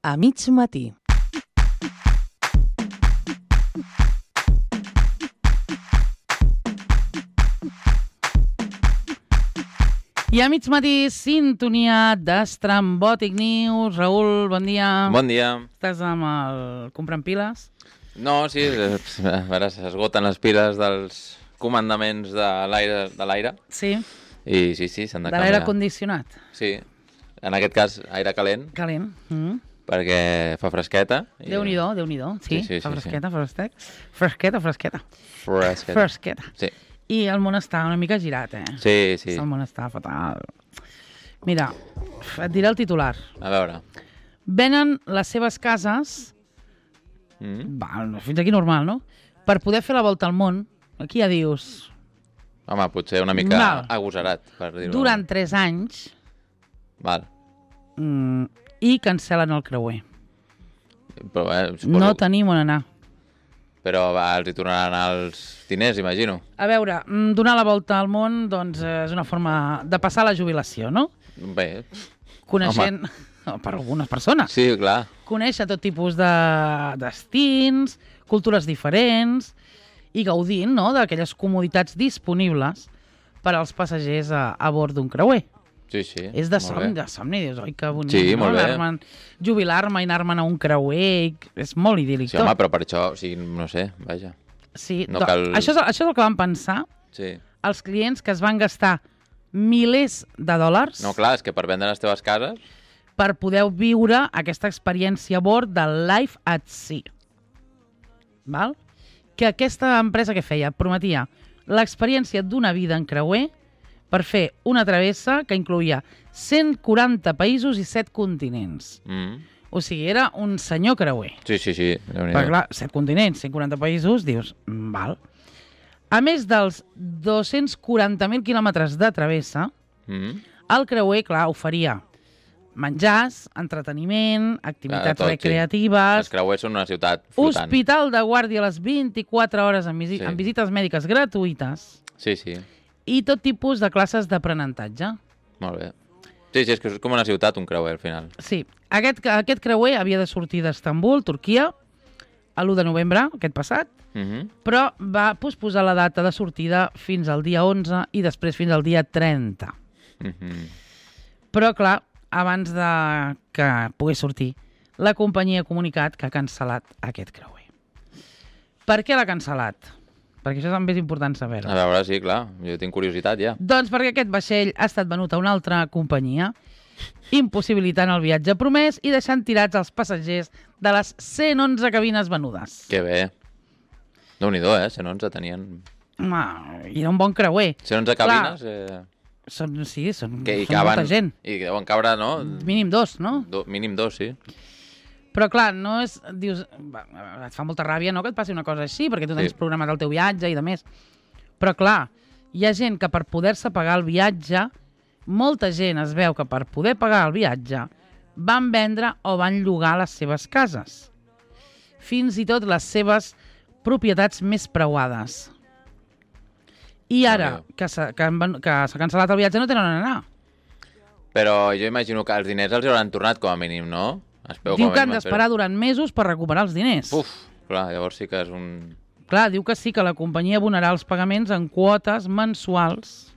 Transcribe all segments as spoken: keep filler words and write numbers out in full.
a mig matí. I a mig matí, sintonia d'Estrambòtic News. Raül, bon dia. Bon dia. Estàs amb el... comprant piles? No, sí, a veure, s'esgoten les piles dels comandaments de l'aire, de l'aire. Sí. I sí, sí, s'han de, de canviar. l'aire condicionat? Sí. En aquest cas, aire calent. Calent. Mm. Perquè fa fresqueta. I... Déu-n'hi-do, Déu-n'hi-do. Sí, sí, sí, fa sí, fresqueta, sí. fresqueta. Fresqueta, fresqueta. Fresqueta. Fresqueta. Sí. I el món està una mica girat, eh? Sí, sí. El món està fatal. Mira, et diré el titular. A veure. Venen les seves cases, Mm. va, fins aquí normal, no? Per poder fer la volta al món, aquí ja dius... Home, potser una mica Val. agosarat, per dir-ho. Durant tres anys Val. mm, i cancel·len el creuer. Però, eh, suposo... No tenim on anar. Però va, els hi tornaran els diners, imagino. A veure, mm, donar la volta al món doncs, eh, és una forma de passar la jubilació, no? Bé. Coneixent... No, per algunes persones. Sí, clar. Conèixer tot tipus de destins, cultures diferents i gaudint, no?, d'aquelles comoditats disponibles per als passatgers a, a bord d'un creuer. Sí, sí. És de Molt somni, bé. de somni, dius, oi, que bonic, Sí, no? molt bé. Anar-me'n- jubilar-me i anar-me'n a un creuer, i és molt idíl·lic. Sí, home, però per això, o sigui, no sé, vaja. Sí, no do- cal- això, és, això és el que van pensar Sí. els clients que es van gastar milers de dòlars No, clar, és que per vendre les teves cases... per poder viure aquesta experiència a bord del Life at Sea. Val? Que aquesta empresa que feia prometia l'experiència d'una vida en creuer per fer una travessa que incloïa cent quaranta països i set continents. Mm. O sigui, era un senyor creuer. Sí, sí, sí. Perquè, clar, set continents, cent quaranta països, dius, mm, val. A més dels dos-cents quaranta mil quilòmetres de travessa, Mm. el creuer, clar, oferia menjars, entreteniment, activitats Clar, tot, sí. recreatives, Els creuers són una ciutat flotant. hospital de guàrdia a les vint-i-quatre hores amb, visi Sí. amb visites mèdiques gratuïtes Sí, sí. i tot tipus de classes d'aprenentatge. Molt bé. Sí, sí, és que és com una ciutat, un creuer, al final. Sí, aquest, aquest creuer havia de sortir d'Estambul, Turquia, a l'u de novembre, aquest passat, Mm -hmm. però va posposar la data de sortida fins al dia onze i després fins al dia trenta. Mm -hmm. Però, clar, abans de que pogués sortir, la companyia ha comunicat que ha cancel·lat aquest creuer. Per què l'ha cancel·lat? Perquè això també és important saber-ho. A veure, sí, clar. Jo tinc curiositat, ja. Doncs perquè aquest vaixell ha estat venut a una altra companyia, impossibilitant el viatge promès i deixant tirats els passatgers de les cent onze cabines venudes. Que bé. Déu-n'hi-do, eh? cent onze tenien... Home, i era un bon creuer. cent onze cabines... Eh... Són, sí, són, Que hi són caben... molta gent. I que deuen cabre, no? Mínim dos, no? Do... Mínim dos, sí. Però clar, no és... Dius, va, et fa molta ràbia, no?, que et passi una cosa així, perquè tu tens Sí. programat el teu viatge i de més. Però clar, hi ha gent que per poder-se pagar el viatge, molta gent es veu que per poder pagar el viatge van vendre o van llogar les seves cases. Fins i tot les seves propietats més preuades. I ara, Déu. que s'ha que han ven- que s'ha cancel·lat el viatge, no tenen on anar. Però jo imagino que els diners els hauran tornat com a mínim, no? Espero, Diu com a que han mínim, d'esperar durant mesos per recuperar els diners. Uf, clar, llavors sí que és un... Clar, diu que sí, que la companyia abonarà els pagaments en quotes mensuals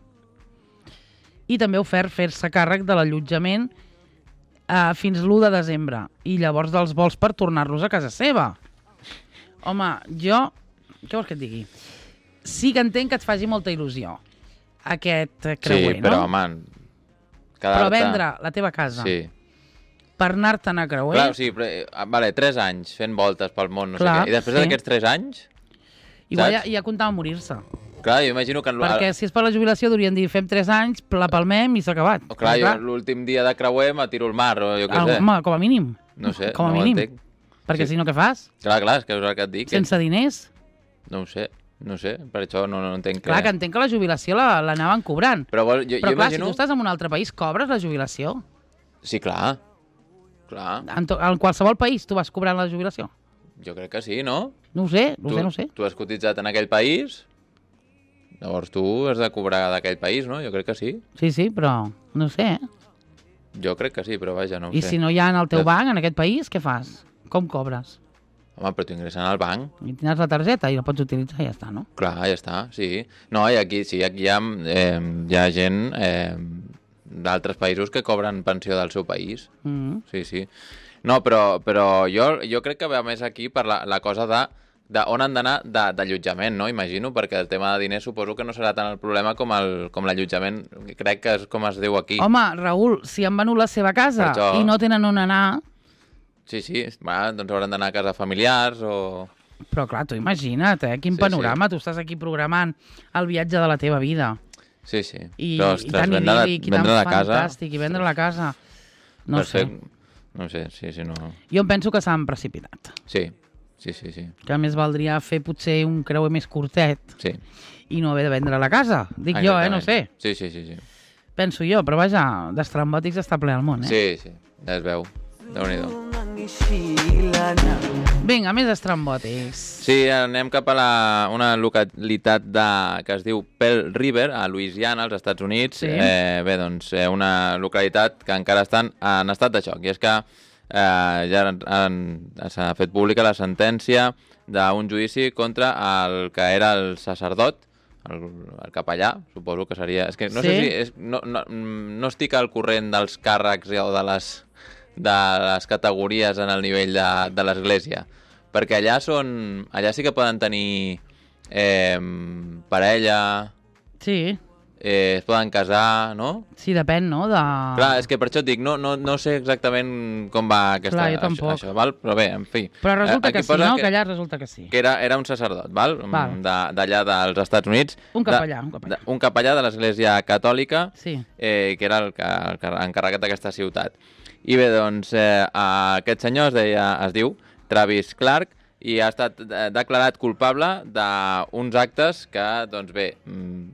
i també ha ofert fer-se càrrec de l'allotjament eh, fins l'u de desembre i llavors dels vols per tornar-los a casa seva. Home, jo... Què vols que et digui? Sí que entenc que et faci molta il·lusió aquest eh, creuer, sí, però, no? home, Però quedar-te... vendre la teva casa Sí. per anar-te'n a creuer... Clar, o sigui, però, eh, vale, tres anys fent voltes pel món, no Clar, sé què. I després sí. d'aquests tres anys... igual ja, saps? ja comptava morir-se. Clar, jo imagino que... en l- Perquè si és per la jubilació durien dir fem tres anys, la palmem i s'ha acabat. Oh, clar, Però, jo l'últim dia de creuer me tiro al mar, o jo què Ah, sé. home, com a mínim. No sé, com a no ho mínim. entenc. Perquè Sí. si no, què fas? Clar, clar, és que és el que et dic. que- Sense diners? No ho sé, no ho sé, per això no, no entenc Clar, que què... entenc que la jubilació la- l'anaven cobrant. Però vol, jo, Però jo clar, imagino... si tu estàs en un altre país, cobres la jubilació. Sí, clar. Clar, En, to, en qualsevol país tu vas cobrant la jubilació. jo crec que sí, no? No ho sé, no ho tu, sé, no ho sé. Tu has cotitzat en aquell país, llavors tu has de cobrar d'aquell país, no? Jo crec que sí. Sí, sí, però no ho sé, eh? Jo crec que sí, però vaja, no ho I sé. si no hi ha en el teu De- banc, en aquest país, què fas? Com cobres? Home, però t'ho ingressen al banc. I tens la targeta i la pots utilitzar i ja està, no? Clar, ja està, sí. No, i aquí sí, aquí hi ha, eh, hi ha gent eh, d'altres països que cobren pensió del seu país. Mm. Sí, sí. No, però, però jo, jo crec que ve més aquí per la, la cosa de, de on han d'anar de- d'allotjament, no? Imagino, perquè el tema de diners suposo que no serà tant el problema com el com l'allotjament, crec que és com es diu aquí. Home, Raül, si han venut la seva casa Per això- i no tenen on anar... Sí, sí, va, doncs hauran d'anar a casa familiars o... Però clar, tu imagina't, eh? Quin Sí, panorama. Tu estàs aquí programant el viatge de la teva vida. Sí, sí. I, però, i ostres, tan vendre, la, idíl·lic i tan vendre la casa... fantàstic. I vendre la casa... No per sé. fer- No sé, sí, sí, no... Jo em penso que s'han precipitat. Sí, sí, sí, sí. Que més valdria fer potser un creuer més curtet sí. i no haver de vendre la casa. Dic jo, eh? No sé. Sí, sí, sí, sí. Penso jo, però vaja, d'estrambòtics està ple el món, eh? Sí, sí, ja es veu. Déu-n'hi-do. Vinga, més estrambòtics. Sí, anem cap a la, una localitat de, que es diu Pearl River, a Louisiana, als Estats Units. Sí. Eh, bé, doncs, eh, una localitat que encara estan en estat de xoc. I és que eh, ja han- han- s'ha fet pública la sentència d'un judici contra el que era el sacerdot, el, el capellà, suposo que seria... És que no Sí. sé si... És, no, no, no estic al corrent dels càrrecs o de les, de les categories en el nivell de, de l'església, perquè allà són... Allà sí que poden tenir eh, parella, Sí, eh, es poden casar, no? sí, depèn, no? De... Clar, és que per això et dic, no, no, no sé exactament com va aquesta, Clar, jo tampoc. això, això, val? Però bé, en fi. Però resulta Eh, que aquí sí, posa no? Que allà resulta que sí. que era, era un sacerdot, val? Val. De- d'allà dels Estats Units. Un De- capellà, un capellà. De, un capellà de l'Església Catòlica, Sí. eh, que era el, que, el que- encarregat d'aquesta ciutat. I bé, doncs, eh, aquest senyor es, deia, es diu Travis Clark i ha estat eh, declarat culpable d'uns actes que, doncs bé, mm,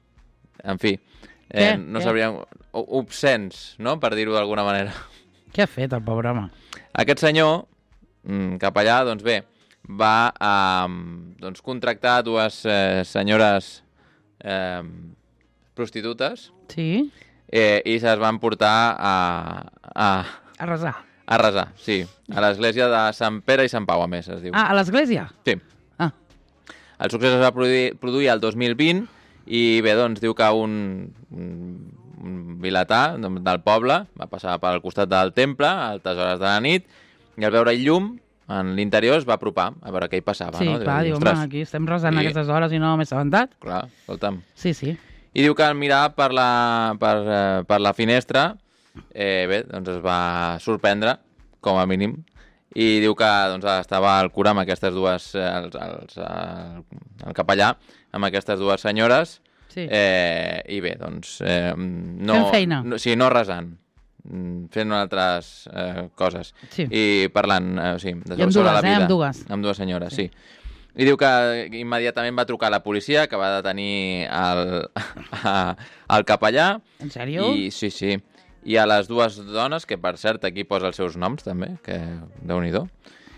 en fi, eh, Què? no Què? sabrien... obscens, no?, per dir-ho d'alguna manera. Què ha fet el pobre home? Aquest senyor, mm, capellà, doncs bé, va eh, doncs contractar dues eh, senyores eh, prostitutes Sí? eh, i se'ls van portar a, a, A resar. a resar, sí, a l'església de Sant Pere i Sant Pau, a més, es diu. Ah, a l'església? Sí. Ah, El succés es va produir, produir el dos mil vint i bé, doncs diu que un, un, un vilatà del poble va passar pel costat del temple a altes hores de la nit i al veure el llum en l'interior es va apropar a veure què hi passava. sí, no? clar, diu, home, aquí estem resant I- a aquestes hores i no m'he assabentat. Clar, escolta'm. Sí, sí. I diu que al mirar per la, per, eh, per la finestra, eh, bé, doncs es va sorprendre, com a mínim, i diu que doncs, estava al cura amb aquestes dues, eh, els, els, el, el capellà, amb aquestes dues senyores, Sí. eh, i bé, doncs... Eh, no, Fent feina. No, sí, no resant, mm, fent altres eh, coses. Sí. I parlant, eh, sí, de, I amb sobre dues, la eh, vida. amb dues. Amb dues senyores, sí. I diu que immediatament va trucar a la policia, que va detenir el, a, el capellà. En sèrio? I, sí, sí. I a les dues dones, que per cert aquí posa els seus noms també, que déu-n'hi-do.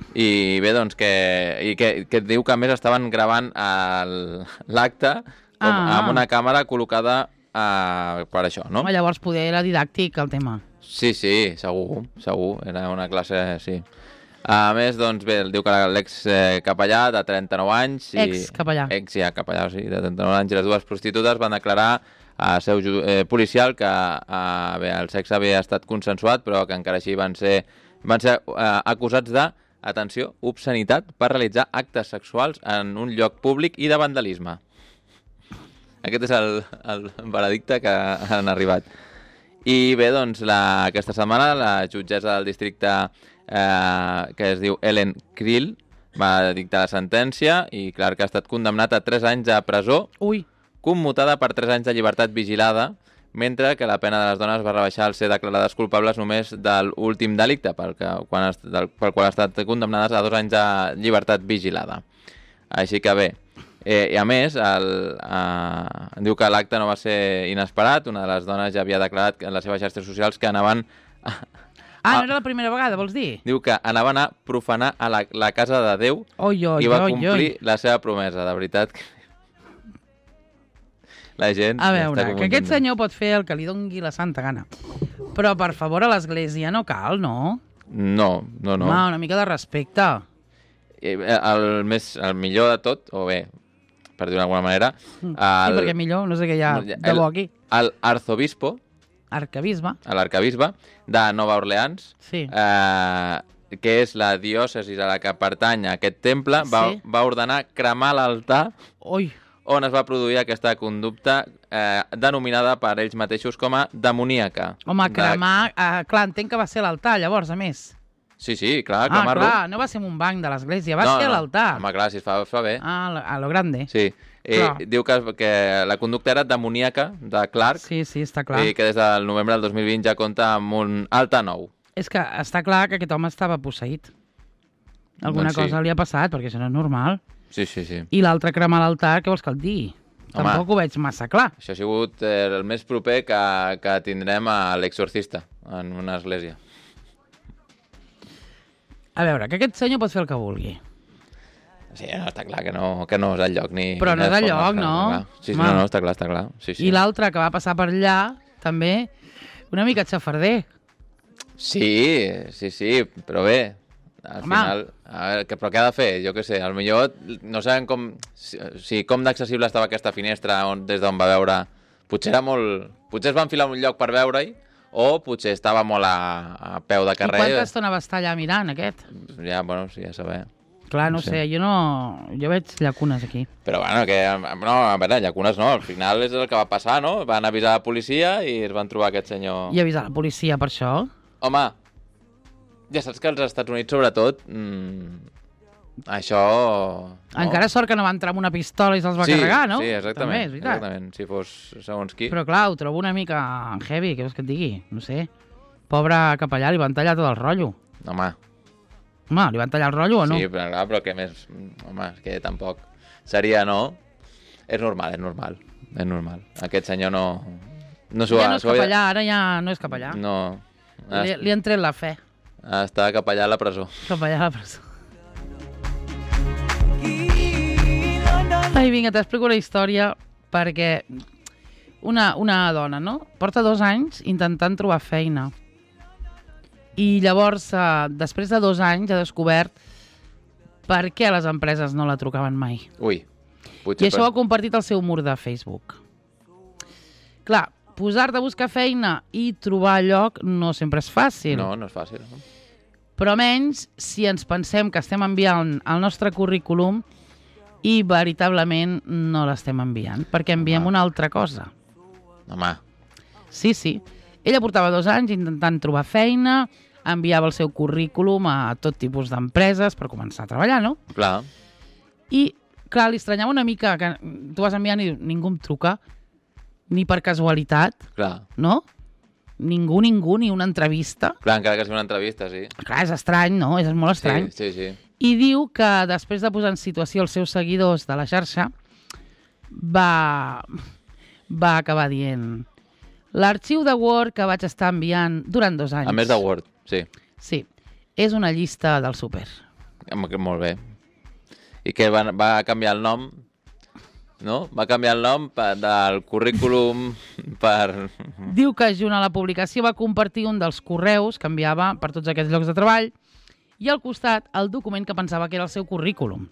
I bé, doncs, que, i que, que diu que a més estaven gravant el- l'acte com, Ah. amb una càmera col·locada uh, per això, no? Home, llavors poder era didàctic el tema. Sí, sí, segur, segur. Era una classe, sí. A més, doncs, bé, diu que l'ex-capellà de trenta-nou anys... I... Ex-capellà. Ex, ja, capellà, sí, de trenta-nou anys, i les dues prostitutes van declarar a seu ju- eh, policial que eh, bé, el sexe havia estat consensuat, però que encara així van ser, van ser eh, acusats de, atenció, obscenitat per realitzar actes sexuals en un lloc públic i de vandalisme. Aquest és el, el veredicte que han arribat. I bé, doncs, la, aquesta setmana la jutgessa del districte eh, que es diu Ellen Krill va dictar la sentència i clar que ha estat condemnat a tres anys de presó, Ui, commutada per tres anys de llibertat vigilada, mentre que la pena de les dones va rebaixar al ser declarades culpables només de l'últim delicte, pel, que, quan es, del, pel qual han estat condemnades a dos anys de llibertat vigilada. Així que bé, eh, i a més, el, eh, diu que l'acte no va ser inesperat, una de les dones ja havia declarat en les seves xarxes socials que anaven... A, ah, a, no era la primera vegada, vols dir? diu que anaven a profanar a la, la casa de Déu Oi, oi, i va oi, complir oi. la seva promesa, de veritat. Que... La gent... A veure, està que aquest confonent. senyor pot fer el que li dongui la santa gana. Però, per favor, a l'església no cal, no? No, no, no. Home, una mica de respecte. El, més, el millor de tot, o bé, per dir-ho d'alguna manera... El, el, sí, perquè millor, no sé què hi ha de bo aquí. El arzobispo, Arcabisbe. l'arcabisbe de Nova Orleans, Sí. eh, que és la diòcesi a la que pertany aquest temple, va, Sí. va ordenar cremar l'altar Ui, on es va produir aquesta conducta eh, denominada per ells mateixos com a demoníaca. home, De- cremar... Eh, clar, entenc que va ser l'altar, llavors, a més. Sí, sí, clar, Ah, cremar-lo. clar, no va ser en un banc de l'església, va no, ser a no. l'altar. Home, clar, si es fa, es fa bé. Ah, a lo grande. Sí. I Clar. diu que, que la conducta era demoníaca de Clark Sí, sí, està clar. i que des del novembre del dos mil vint ja compta amb un alta nou. És que està clar que aquest home estava posseït. Alguna Doncs sí. cosa li ha passat, perquè això no és normal. Sí, sí, sí. I l'altre cremar l'altar, què vols que et digui? Home. Tampoc ho veig massa clar. Això ha sigut eh, el més proper que, que tindrem a l'exorcista en una església. A veure, que aquest senyor pot fer el que vulgui. Sí, no, està clar que no, que no és el lloc ni... Però no ni és el forma, lloc, clar, no? clar. Sí, sí, Home. no, no, està clar, està clar. Sí, sí. I l'altre que va passar per allà, també, una mica xafarder. Sí, sí, sí, però bé, al Home. final... A veure, que, però què ha de fer? Jo què sé, al millor no sabem com... Si, si com d'accessible estava aquesta finestra on, des d'on va veure... Potser era molt... Potser es va enfilar en un lloc per veure-hi, o potser estava molt a, a peu de I carrer. quanta estona va estar allà mirant, aquest? Ja, bueno, sí, ja saber. Clar, no Sí. sé, jo no... Jo veig llacunes aquí. Però bueno, que... No, a veure, llacunes no, al final és el que va passar, no? Van avisar la policia i es van trobar aquest senyor... I avisar la policia per això? Home, ja saps que als Estats Units, sobretot, mmm, això... No? Encara sort que no va entrar amb una pistola i se'ls va sí, carregar, no? Sí, exactament, També, és veritat. exactament, si fos segons qui. Però clar, ho trobo una mica heavy, què vols que et digui? No sé. Pobre capellà, li van tallar tot el rotllo. Home, Home, li van tallar el rotllo o no? sí, però, clar, però què més... Home, és que tampoc seria, no? És normal, és normal, és normal. Aquest senyor no... No s'ho Ja ha... no és s'ho ha- capellà, ara ja no és capellà. No, Li, li han tret la fe. està capellà a la presó. Capellà a la presó. Ai, vinga, t'explico una història perquè una, una dona, no? Porta dos anys intentant trobar feina. I llavors, eh, després de dos anys, ha descobert per què les empreses no la trucaven mai. Ui, I potser... això ho ha compartit al seu mur de Facebook. Clar, posar-te a buscar feina i trobar lloc no sempre és fàcil. No, no és fàcil. No? Però menys si ens pensem que estem enviant el nostre currículum i veritablement no l'estem enviant, perquè enviem Home. una altra cosa. Home, Sí, sí. Ella portava dos anys intentant trobar feina, enviava el seu currículum a tot tipus d'empreses per començar a treballar, no? clar, I, clar, li estranyava una mica que tu vas enviant i dius, ningú em truca, ni per casualitat, clar. no? Ningú, ningú, ni una entrevista. Clar, encara que sigui una entrevista, sí. Clar, és estrany, no? És molt estrany. Sí, sí, sí. I diu que després de posar en situació els seus seguidors de la xarxa, va, va acabar dient l'arxiu de Word que vaig estar enviant durant dos anys. A més de Word, sí. Sí, és una llista del súper. Home, que Molt bé. I que va, va canviar el nom, no? Va canviar el nom per, del currículum per... Diu que junt a la publicació va compartir un dels correus que enviava per tots aquests llocs de treball i al costat el document que pensava que era el seu currículum.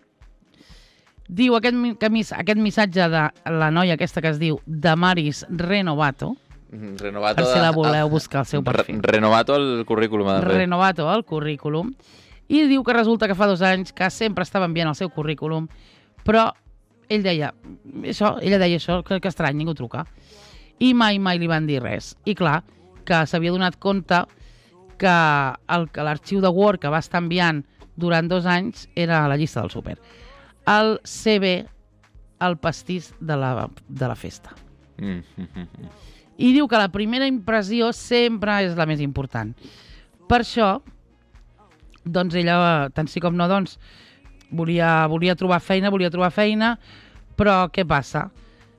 Diu aquest, mi- que mis, aquest missatge de la noia aquesta que es diu Damaris Renovato, Renovato per si la de- voleu buscar al seu perfil. Re, renovato el currículum. Ha de fer. Renovato el currículum, i diu que resulta que fa dos anys que sempre estava enviant el seu currículum, però ell deia, això, ella deia això, que, que estrany, ningú truca. I mai, mai li van dir res. I clar, que s'havia donat compte que el que l'arxiu de Word que va estar enviant durant dos anys era a la llista del súper. El C B, el pastís de la, de la festa. Mm, mm, mm. I diu que la primera impressió sempre és la més important. Per això, doncs ella, tant sí com no, doncs, volia, volia trobar feina, volia trobar feina, però què passa?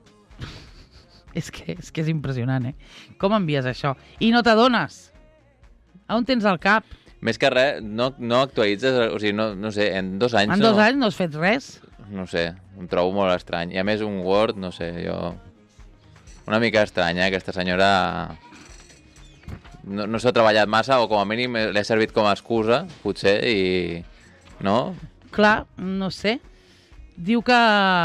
és, que, és que és impressionant, eh? Com envies això? I no t'adones? On tens el cap? Més que res, no, no actualitzes, o sigui, no, no sé, en dos anys... En no, dos anys no has fet res? No sé, em trobo molt estrany. I a més un Word, no sé, jo... Una mica estranya, eh, aquesta senyora... no, no s'ha treballat massa, o com a mínim l'he servit com a excusa, potser, i... no? Clar, no sé. Diu que,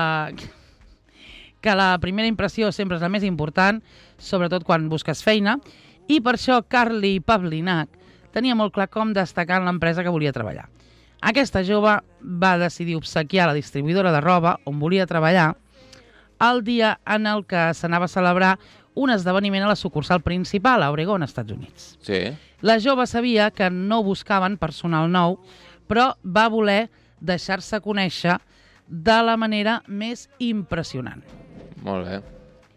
que la primera impressió sempre és la més important, sobretot quan busques feina, i per això Carly Pavlinac tenia molt clar com destacar en l'empresa que volia treballar. Aquesta jove va decidir obsequiar la distribuïdora de roba on volia treballar el dia en el que s'anava a celebrar un esdeveniment a la sucursal principal a Oregon, Estats Units. Sí. La jove sabia que no buscaven personal nou, però va voler deixar-se conèixer de la manera més impressionant. Molt bé.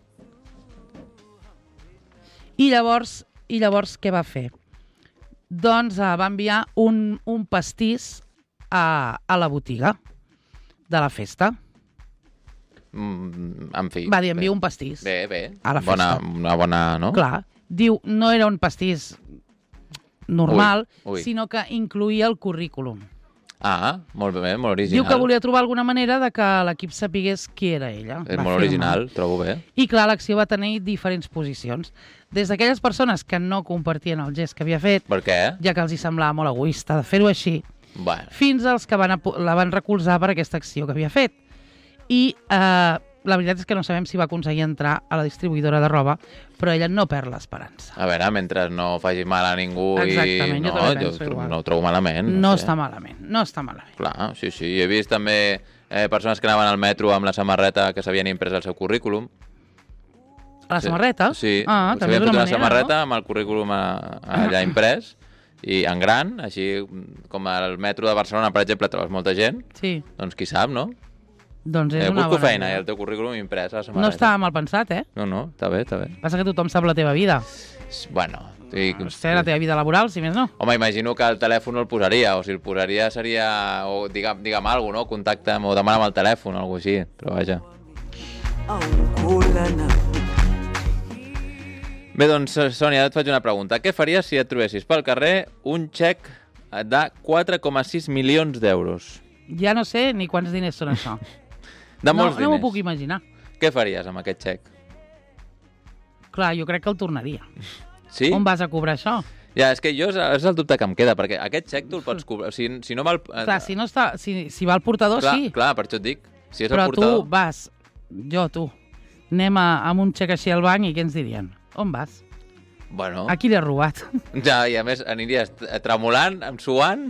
I llavors, i llavors què va fer? Doncs uh, va enviar un, un pastís a, a la botiga de la festa. Mm, en fi. Va dir, envia un pastís. Bé, bé. A la festa. Bona, una bona, no? Clar. Diu, no era un pastís normal, ui, ui. sinó que incluïa el currículum. Ah, molt bé, molt original. Diu que volia trobar alguna manera de que l'equip sapigués qui era ella. És va molt original, trobo bé. I clar, l'acció va tenir diferents posicions. Des d'aquelles persones que no compartien el gest que havia fet, Per què? ja que els hi semblava molt egoista de fer-ho així, Bueno. fins als que van la van recolzar per aquesta acció que havia fet. I eh, la veritat és que no sabem si va aconseguir entrar a la distribuïdora de roba, però ella no perd l'esperança. A veure, mentre no faci mal a ningú Exactament, i... jo no, també penso igual. no ho trobo malament. No sé. està malament, no està malament. Clar, sí, sí. He vist també eh, persones que anaven al metro amb la samarreta que s'havien imprès el seu currículum. A la samarreta? Sí, Ah, també s'havien és fet una una manera, samarreta no? amb el currículum a, a allà imprès i en gran, així com al metro de Barcelona, per exemple, trobes molta gent, Sí, doncs qui sap, no? doncs és Eh, una busco bona feina i idea. el teu currículum imprès a la samarreta. No està mal pensat, eh? No, no, està bé, està bé. Passa que tothom sap la teva vida. Bueno, i... Hòstia, la teva vida laboral, si més no. Home, imagino que el telèfon no el posaria, o si el posaria seria, o digue'm, digue'm alguna cosa, no? Contacta'm o demana'm el telèfon o alguna cosa així, però vaja. Bé, doncs, Sònia, ara et faig una pregunta. Què faries si et trobessis pel carrer un xec de quatre coma sis milions d'euros? Ja no sé ni quants diners són això. De no, molts no m'ho diners. puc imaginar. Què faries amb aquest xec? Clar, jo crec que el tornaria. Sí? On vas a cobrar això? Ja, és que jo és, és el dubte que em queda, perquè aquest xec tu el pots cobrar... O sigui, si no val... Clar, si, no està, si, si va el portador, clar, sí. Clar, per això et dic. Si és Però el portador... tu vas, jo, tu, anem a, amb un xec així al banc i què ens dirien? On vas? Bueno, A qui l'he robat? ja, i a més aniries tremolant, amb suant...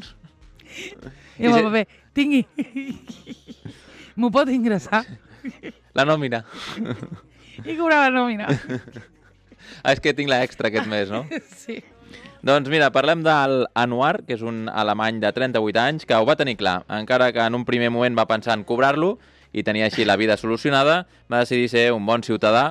I amb el paper, tingui. M'ho pot ingressar? La nòmina. I cobrava nòmina. Ah, és que tinc l'extra aquest mes, no? Sí. Doncs mira, parlem del Anwar, que és un alemany de trenta-vuit anys, que ho va tenir clar. Encara que en un primer moment va pensar en cobrar-lo i tenia així la vida solucionada, va decidir ser un bon ciutadà,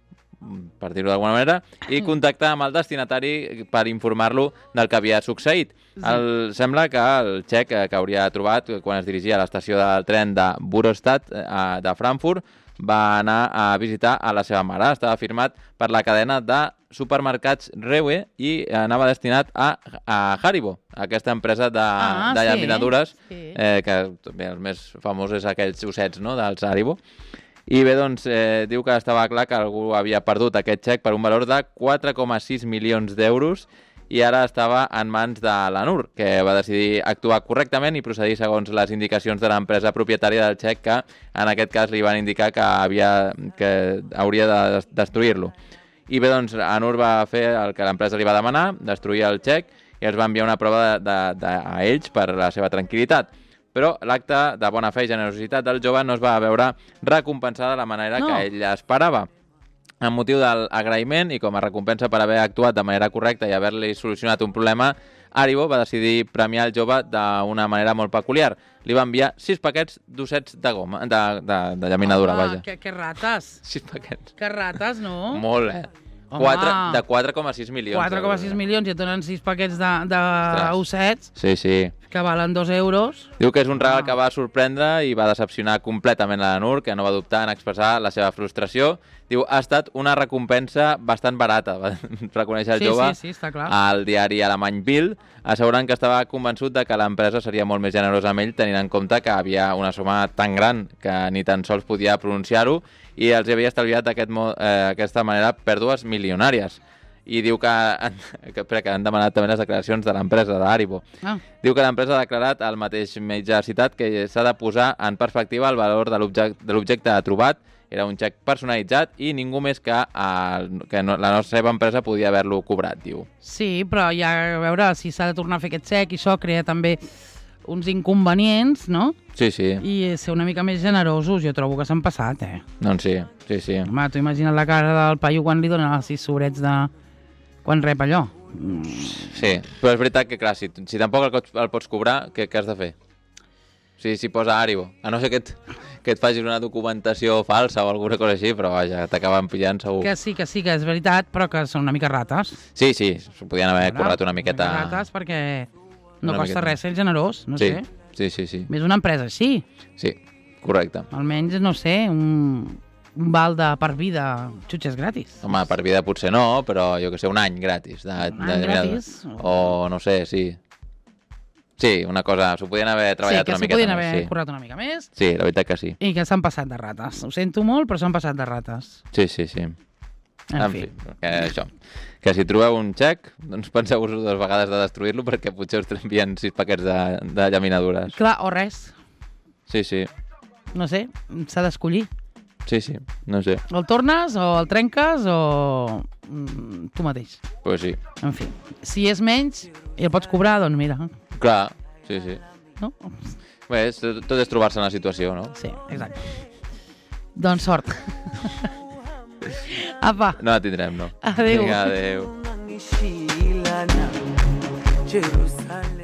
per dir-ho d'alguna manera, i contactar amb el destinatari per informar-lo del que havia succeït. El, sembla que el xec que hauria trobat quan es dirigia a l'estació del tren de Burostad, de Frankfurt, va anar a visitar a la seva mare. Estava firmat per la cadena de supermercats Rewe i anava destinat a, a Haribo, aquesta empresa de, Ah, de sí, llaminadures, sí. eh, que bé, el més famós és aquells ossets, no?, dels Haribo. I bé, doncs, eh, diu que estava clar que algú havia perdut aquest xec per un valor de quatre coma sis milions d'euros i ara estava en mans de l'ANUR, que va decidir actuar correctament i procedir segons les indicacions de l'empresa propietària del xec, que en aquest cas li van indicar que, havia, que hauria de destruir-lo. I bé, doncs, ANUR va fer el que l'empresa li va demanar, destruir el xec, i els va enviar una prova de, de, de, a ells per la seva tranquil·litat. Però l'acte de bona fe i generositat del jove no es va veure recompensada de la manera No. que ell esperava. Amb motiu de l'agraïment i com a recompensa per haver actuat de manera correcta i haver-li solucionat un problema, Haribo va decidir premiar el jove d'una manera molt peculiar. Li va enviar sis paquets d'ossets de goma, de, de, de llaminadura, Home, vaja. Que, que rates. Sis paquets. Que rates, no? Molt, eh? Home. quatre, de quatre coma sis milions. quatre coma sis milions i et donen sis paquets Ostres. d'ossets Sí, sí. que valen dos euros. Diu que és un regal Ah. que va sorprendre i va decepcionar completament a l'Anur, que no va dubtar en expressar la seva frustració. Diu, ha estat una recompensa bastant barata, va reconèixer el Sí, jove sí, sí, està clar. al diari alemany Bild, assegurant que estava convençut de que l'empresa seria molt més generosa amb ell, tenint en compte que havia una suma tan gran que ni tan sols podia pronunciar-ho i els havia estalviat d'aquesta eh, aquesta manera pèrdues milionàries. i diu que, que, que han demanat també les declaracions de l'empresa, d'Haribo. Ah. Diu que l'empresa ha declarat al mateix mitjà citat que s'ha de posar en perspectiva el valor de l'objecte trobat. Era un xec personalitzat i ningú més que, el, que no, la nostra seva empresa podia haver-lo cobrat, diu. Sí, però ja a veure si s'ha de tornar a fer aquest xec i això crea també uns inconvenients, no? Sí, sí. I ser una mica més generosos, jo trobo que s'han passat, eh? Doncs sí, sí, sí. Home, tu imagina't la cara del paio quan li donen els sis sobrets de... quan rep allò. Mm. Sí, però és veritat que, clar, si, si tampoc el, el pots cobrar, què, què has de fer? Si, si posa Haribo, a no ser que et, que et facis una documentació falsa o alguna cosa així, però vaja, t'acaben pillant segur. Que sí, que sí, que és veritat, però que són una mica rates. Sí, sí, s'ho podien haver Ara, currat una miqueta... Una mica rates perquè no una costa miqueta. res ser generós, no sí, sé. Sí, sí, sí. Més una empresa així. Sí, correcte. Almenys, no sé, un, un val de per vida xutxes gratis. Home, per vida potser no, però jo que sé, un any gratis. De, un any de, gratis? O no sé, sí. Sí, una cosa, s'ho podien haver treballat sí, una miqueta més. Sí, que s'ho podien haver sí. currat una mica més. Sí, la veritat que sí. I que s'han passat de rates. Ho sento molt, però s'han passat de rates. Sí, sí, sí. En, en fi, fi que això. Que si trobeu un xec, doncs penseu-vos dues vegades de destruir-lo perquè potser us envien sis paquets de, de llaminadures. Clar, o res. Sí, sí. No sé, s'ha d'escollir. Sí, sí, no sé. O el tornes, o el trenques, o mm, tu mateix. Pues sí. En fi, si és menys i el pots cobrar, doncs mira. Clar, sí, sí. No? Bé, és, tot és trobar-se en la situació, no? Sí, exacte. Doncs sort. Apa. No la tindrem, no. Adéu. Vinga, adéu.